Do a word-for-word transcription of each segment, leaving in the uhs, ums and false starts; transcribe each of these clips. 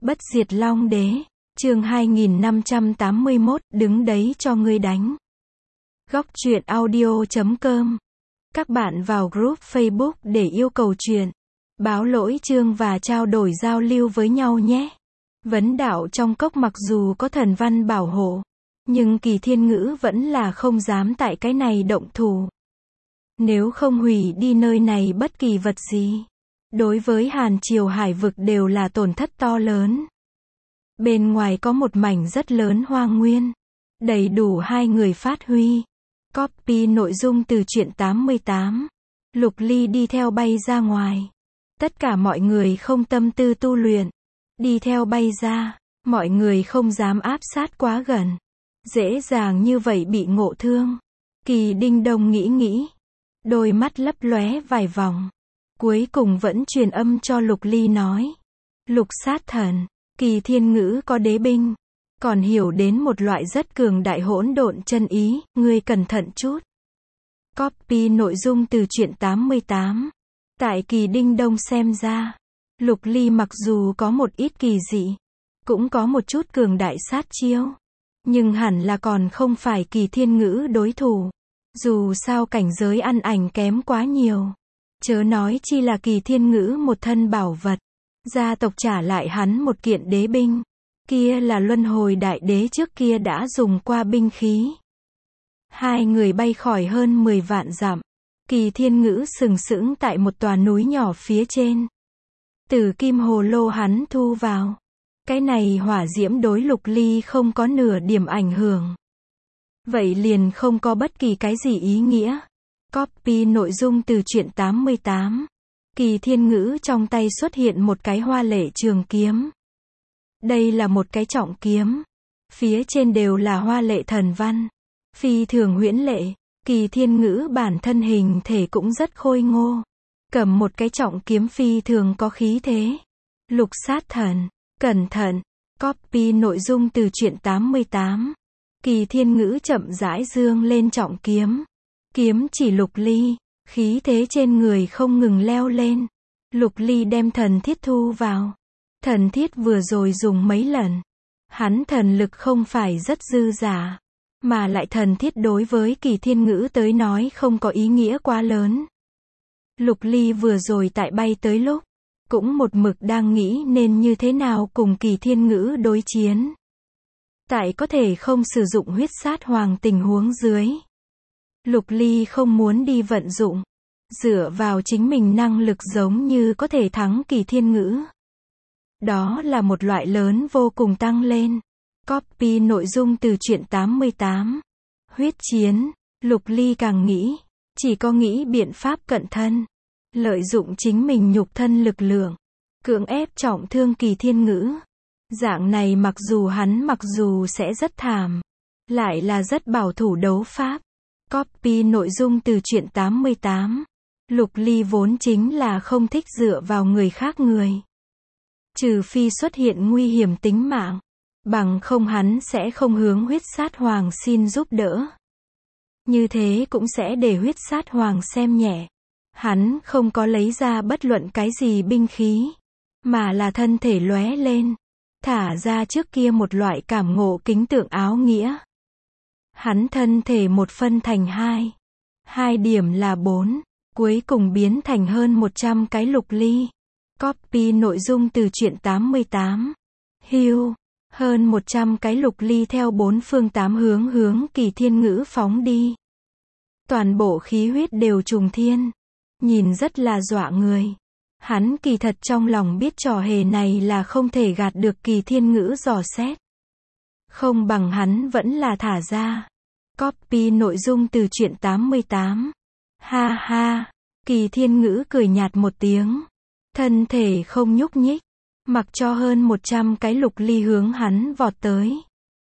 Bất diệt long đế, chương hai nghìn năm trăm tám mươi mốt, đứng đấy cho ngươi đánh. Góc truyện audio chấm com. Các bạn vào group Facebook để yêu cầu truyện, báo lỗi chương và trao đổi giao lưu với nhau nhé. Vấn đạo trong cốc mặc dù có thần văn bảo hộ, nhưng Kỳ Thiên Ngữ vẫn là không dám tại cái này động thủ. Nếu không hủy đi nơi này bất kỳ vật gì, đối với Hàn Triều hải vực đều là tổn thất to lớn. Bên ngoài có một mảnh rất lớn hoang nguyên, đầy đủ hai người phát huy. Copy nội dung từ truyện tám mươi tám. Lục Ly đi theo bay ra ngoài. Tất cả mọi người không tâm tư tu luyện. Đi theo bay ra, mọi người không dám áp sát quá gần. Dễ dàng như vậy bị ngộ thương. Kỳ Đinh Đông nghĩ nghĩ. Đôi mắt lấp lóe vài vòng. Cuối cùng vẫn truyền âm cho Lục Ly nói. Lục sát thần, Kỳ Thiên Ngữ có đế binh, còn hiểu đến một loại rất cường đại hỗn độn chân ý, ngươi cẩn thận chút. Copy nội dung từ truyện tám mươi tám. Tại Kỳ Đinh Đông xem ra, Lục Ly mặc dù có một ít kỳ dị, cũng có một chút cường đại sát chiêu, nhưng hẳn là còn không phải Kỳ Thiên Ngữ đối thủ. Dù sao cảnh giới ăn ảnh kém quá nhiều. Chớ nói chi là Kỳ Thiên Ngữ một thân bảo vật. Gia tộc trả lại hắn một kiện đế binh. Kia là luân hồi đại đế trước kia đã dùng qua binh khí. Hai người bay khỏi hơn mười vạn dặm. Kỳ Thiên Ngữ sừng sững tại một tòa núi nhỏ phía trên. Từ kim hồ lô hắn thu vào. Cái này hỏa diễm đối Lục Ly không có nửa điểm ảnh hưởng. Vậy liền không có bất kỳ cái gì ý nghĩa. Copy nội dung từ truyện tám mươi tám. Kỳ Thiên Ngữ trong tay xuất hiện một cái hoa lệ trường kiếm. Đây là một cái trọng kiếm. Phía trên đều là hoa lệ thần văn. Phi thường huyễn lệ. Kỳ Thiên Ngữ bản thân hình thể cũng rất khôi ngô. Cầm một cái trọng kiếm phi thường có khí thế. Lục sát thần, cẩn thận. Copy nội dung từ truyện tám mươi tám. Kỳ Thiên Ngữ chậm rãi dương lên trọng kiếm. Kiếm chỉ Lục Ly. Khí thế trên người không ngừng leo lên. Lục Ly đem thần thiết thu vào. Thần thiết vừa rồi dùng mấy lần. Hắn thần lực không phải rất dư giả. Mà lại thần thiết đối với Kỳ Thiên Ngữ tới nói không có ý nghĩa quá lớn. Lục Ly vừa rồi tại bay tới lúc, cũng một mực đang nghĩ nên như thế nào cùng Kỳ Thiên Ngữ đối chiến. Tại có thể không sử dụng huyết sát hoàng tình huống dưới. Lục Ly không muốn đi vận dụng. Dựa vào chính mình năng lực giống như có thể thắng Kỳ Thiên Ngữ. Đó là một loại lớn vô cùng tăng lên. Copy nội dung từ truyện tám mươi tám. Huyết chiến. Lục Ly càng nghĩ, chỉ có nghĩ biện pháp cận thân. Lợi dụng chính mình nhục thân lực lượng. Cưỡng ép trọng thương Kỳ Thiên Ngữ. Dạng này mặc dù hắn mặc dù sẽ rất thảm. Lại là rất bảo thủ đấu pháp. Copy nội dung từ truyện tám mươi tám. Lục Ly vốn chính là không thích dựa vào người khác người. Trừ phi xuất hiện nguy hiểm tính mạng. Bằng không hắn sẽ không hướng huyết sát hoàng xin giúp đỡ. Như thế cũng sẽ để huyết sát hoàng xem nhẹ. Hắn không có lấy ra bất luận cái gì binh khí. Mà là thân thể lóe lên. Thả ra trước kia một loại cảm ngộ kính tượng áo nghĩa. Hắn thân thể một phân thành hai. Hai điểm là bốn. Cuối cùng biến thành hơn một trăm cái Lục Ly. Copy nội dung từ truyện tám mươi tám. Hưu. Hơn một trăm cái Lục Ly theo bốn phương tám hướng hướng Kỳ Thiên Ngữ phóng đi. Toàn bộ khí huyết đều trùng thiên. Nhìn rất là dọa người. Hắn kỳ thật trong lòng biết trò hề này là không thể gạt được Kỳ Thiên Ngữ dò xét. Không bằng hắn vẫn là thả ra. Copy nội dung từ truyện tám mươi tám. Ha ha. Kỳ Thiên Ngữ cười nhạt một tiếng. Thân thể không nhúc nhích. Mặc cho hơn một trăm cái Lục Ly hướng hắn vọt tới.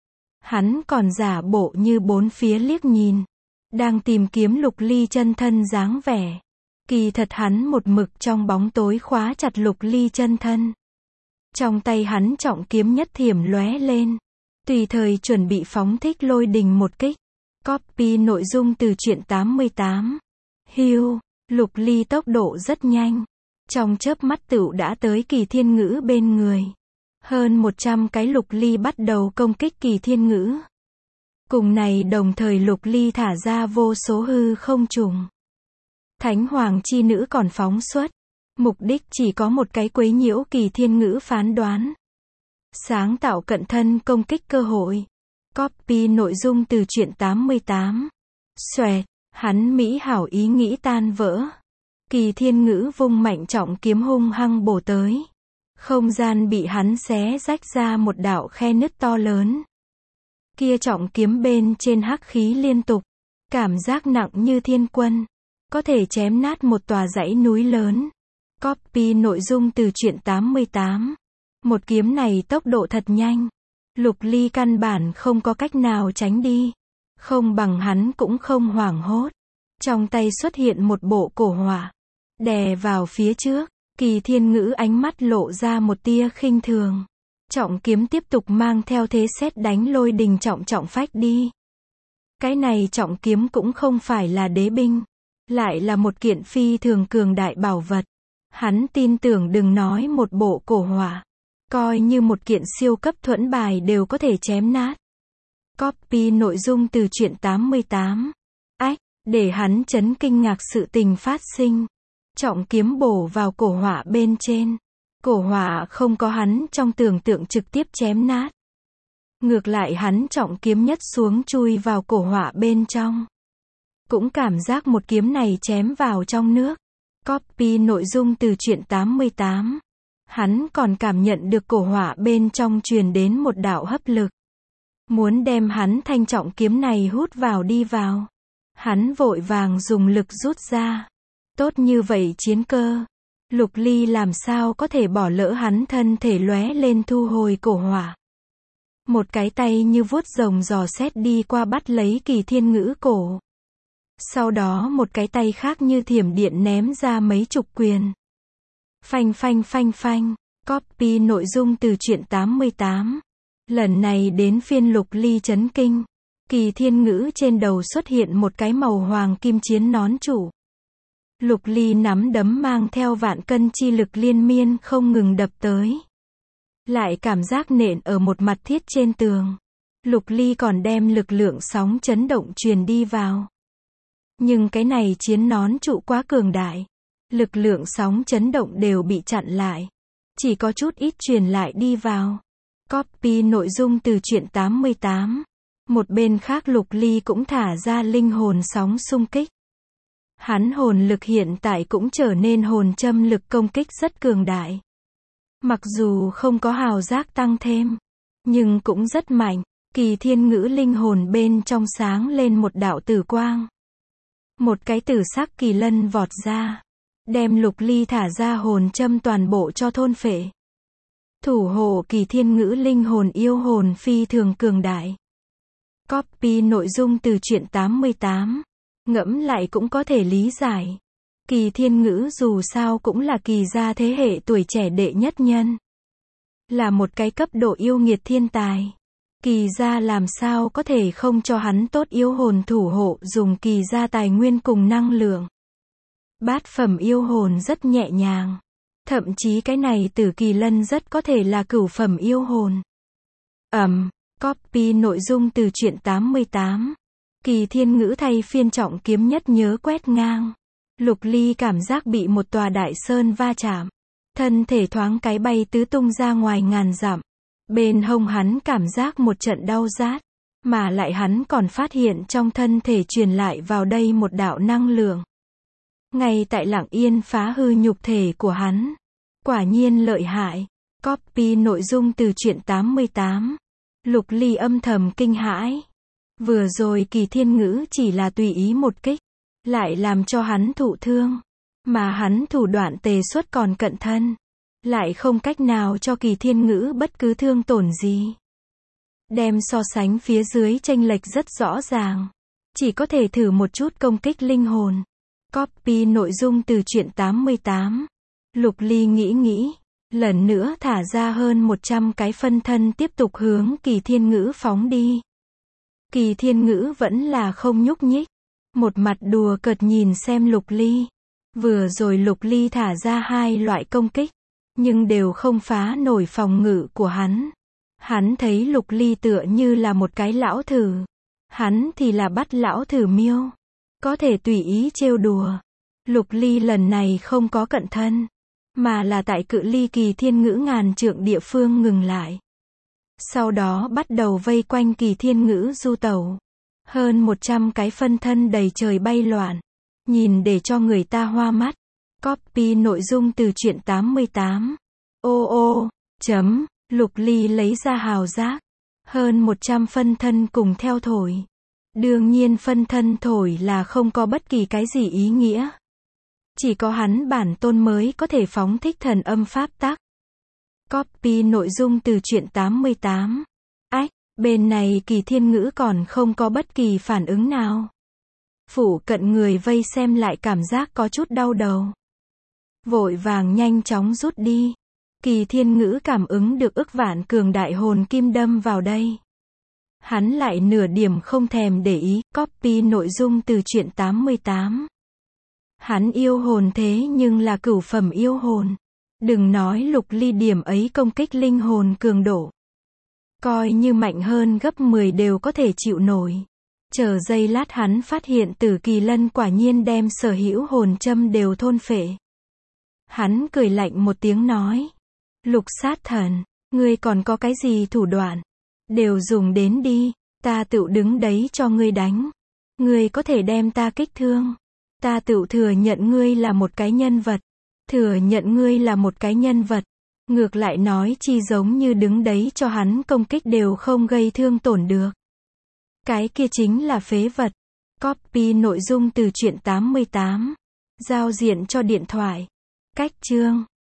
Hắn còn giả bộ như bốn phía liếc nhìn. Đang tìm kiếm Lục Ly chân thân dáng vẻ. Kỳ thật hắn một mực trong bóng tối khóa chặt Lục Ly chân thân. Trong tay hắn trọng kiếm nhất thiểm lóe lên. Tùy thời chuẩn bị phóng thích lôi đình một kích. Copy nội dung từ truyện tám mươi tám. Hưu. Lục Ly tốc độ rất nhanh. Trong chớp mắt tựu đã tới Kỳ Thiên Ngữ bên người. Hơn một trăm cái Lục Ly bắt đầu công kích Kỳ Thiên Ngữ. Cùng này đồng thời Lục Ly thả ra vô số hư không trùng. Thánh Hoàng chi nữ còn phóng xuất. Mục đích chỉ có một cái quấy nhiễu Kỳ Thiên Ngữ phán đoán. Sáng tạo cận thân công kích cơ hội. Copy nội dung từ truyện tám mươi tám. Xoẹt, hắn mỹ hảo ý nghĩ tan vỡ. Kỳ Thiên Ngữ vung mạnh trọng kiếm hung hăng bổ tới. Không gian bị hắn xé rách ra một đạo khe nứt to lớn. Kia trọng kiếm bên trên hắc khí liên tục. Cảm giác nặng như thiên quân. Có thể chém nát một tòa dãy núi lớn. Copy nội dung từ truyện tám mươi tám. Một kiếm này tốc độ thật nhanh. Lục Ly căn bản không có cách nào tránh đi. Không bằng hắn cũng không hoảng hốt. Trong tay xuất hiện một bộ cổ hỏa. Đè vào phía trước. Kỳ Thiên Ngữ ánh mắt lộ ra một tia khinh thường. Trọng kiếm tiếp tục mang theo thế sét đánh lôi đình trọng trọng phách đi. Cái này trọng kiếm cũng không phải là đế binh. Lại là một kiện phi thường cường đại bảo vật. Hắn tin tưởng đừng nói một bộ cổ hỏa. Coi như một kiện siêu cấp thuẫn bài đều có thể chém nát. Copy nội dung từ truyện tám mươi tám. Ách, để hắn chấn kinh ngạc sự tình phát sinh. Trọng kiếm bổ vào cổ hỏa bên trên. Cổ hỏa không có hắn trong tưởng tượng trực tiếp chém nát. Ngược lại hắn trọng kiếm nhất xuống chui vào cổ hỏa bên trong. Cũng cảm giác một kiếm này chém vào trong nước. Copy nội dung từ truyện tám mươi tám. Hắn còn cảm nhận được cổ hỏa bên trong truyền đến một đạo hấp lực. Muốn đem hắn thanh trọng kiếm này hút vào đi vào. Hắn vội vàng dùng lực rút ra. Tốt như vậy chiến cơ. Lục Ly làm sao có thể bỏ lỡ hắn thân thể lóe lên thu hồi cổ hỏa. Một cái tay như vuốt rồng dò xét đi qua bắt lấy Kỳ Thiên Ngữ cổ. Sau đó một cái tay khác như thiểm điện ném ra mấy chục quyền. Phanh phanh phanh phanh. Copy nội dung từ truyện tám mươi tám. Lần này đến phiên Lục Ly chấn kinh. Kỳ Thiên Ngữ trên đầu xuất hiện một cái màu hoàng kim chiến nón chủ. Lục Ly nắm đấm mang theo vạn cân chi lực liên miên không ngừng đập tới. Lại cảm giác nện ở một mặt thiết trên tường. Lục Ly còn đem lực lượng sóng chấn động truyền đi vào. Nhưng cái này chiến nón trụ quá cường đại. Lực lượng sóng chấn động đều bị chặn lại. Chỉ có chút ít truyền lại đi vào. Copy nội dung từ truyện tám mươi tám. Một bên khác Lục Ly cũng thả ra linh hồn sóng xung kích. Hắn hồn lực hiện tại cũng trở nên hồn châm lực công kích rất cường đại. Mặc dù không có hào giác tăng thêm, nhưng cũng rất mạnh. Kỳ Thiên Ngữ linh hồn bên trong sáng lên một đạo tử quang. Một cái tử sắc kỳ lân vọt ra. Đem Lục Ly thả ra hồn châm toàn bộ cho thôn phệ. Thủ hộ Kỳ Thiên Ngữ linh hồn yêu hồn phi thường cường đại. Copy nội dung từ truyện tám mươi tám. Ngẫm lại cũng có thể lý giải. Kỳ Thiên Ngữ dù sao cũng là Kỳ gia thế hệ tuổi trẻ đệ nhất nhân. Là một cái cấp độ yêu nghiệt thiên tài. Kỳ gia làm sao có thể không cho hắn tốt yêu hồn thủ hộ dùng Kỳ gia tài nguyên cùng năng lượng. Bát phẩm yêu hồn rất nhẹ nhàng. Thậm chí cái này Tử Kỳ Lân rất có thể là cửu phẩm yêu hồn. Ầm, um, copy nội dung từ truyện tám mươi tám. Kỳ Thiên Ngữ thay phiên trọng kiếm nhất nhớ quét ngang. Lục Ly cảm giác bị một tòa đại sơn va chạm. Thân thể thoáng cái bay tứ tung ra ngoài ngàn dặm. Bên hông hắn cảm giác một trận đau rát. Mà lại hắn còn phát hiện trong thân thể truyền lại vào đây một đạo năng lượng. Ngay tại lặng yên phá hư nhục thể của hắn. Quả nhiên lợi hại. Copy nội dung từ truyện tám mươi tám. Lục Ly âm thầm kinh hãi. Vừa rồi Kỳ Thiên Ngữ chỉ là tùy ý một kích. Lại làm cho hắn thụ thương. Mà hắn thủ đoạn tề xuất còn cận thân. Lại không cách nào cho Kỳ Thiên Ngữ bất cứ thương tổn gì. Đem so sánh phía dưới chênh lệch rất rõ ràng. Chỉ có thể thử một chút công kích linh hồn. Copy nội dung từ truyện tám mươi tám. Lục Ly nghĩ nghĩ. Lần nữa thả ra hơn một trăm cái phân thân tiếp tục hướng Kỳ Thiên Ngữ phóng đi. Kỳ Thiên Ngữ vẫn là không nhúc nhích. Một mặt đùa cợt nhìn xem Lục Ly. Vừa rồi Lục Ly thả ra hai loại công kích. nhưng đều không phá nổi phòng ngự của hắn. Hắn thấy Lục Ly tựa như là một cái lão thử. Hắn thì là bắt lão thử miêu. Có thể tùy ý trêu đùa. Lục Ly lần này không có cận thân, mà là tại cự ly Kỳ Thiên Ngữ ngàn trượng địa phương ngừng lại. Sau đó bắt đầu vây quanh Kỳ Thiên Ngữ du tẩu. Hơn một trăm cái phân thân đầy trời bay loạn. Nhìn để cho người ta hoa mắt. Copy nội dung từ truyện tám mươi tám. Ô ô, chấm, Lục Ly lấy ra hào giác. Hơn một trăm phân thân cùng theo thổi. Đương nhiên phân thân thổi là không có bất kỳ cái gì ý nghĩa. Chỉ có hắn bản tôn mới có thể phóng thích thần âm pháp tắc. Copy nội dung từ truyện tám mươi tám. Ách, bên này Kỳ Thiên Ngữ còn không có bất kỳ phản ứng nào. Phủ cận người vây xem lại cảm giác có chút đau đầu. Vội vàng nhanh chóng rút đi. Kỳ Thiên Ngữ cảm ứng được ức vạn cường đại hồn kim đâm vào đây. Hắn lại nửa điểm không thèm để ý. Copy nội dung từ truyện tám mươi tám. Hắn yêu hồn thế nhưng là cửu phẩm yêu hồn. Đừng nói Lục Ly điểm ấy công kích linh hồn cường độ. Coi như mạnh hơn gấp mười đều có thể chịu nổi. Chờ giây lát hắn phát hiện Tử Kỳ Lân quả nhiên đem sở hữu hồn châm đều thôn phệ. Hắn cười lạnh một tiếng nói. Lục sát thần, ngươi còn có cái gì thủ đoạn? Đều dùng đến đi, ta tự đứng đấy cho ngươi đánh. Ngươi có thể đem ta kích thương. Ta tự thừa nhận ngươi là một cái nhân vật. Thừa nhận ngươi là một cái nhân vật. Ngược lại nói chi giống như đứng đấy cho hắn công kích đều không gây thương tổn được. Cái kia chính là phế vật. Copy nội dung từ truyện tám mươi tám. Giao diện cho điện thoại. Cách chương.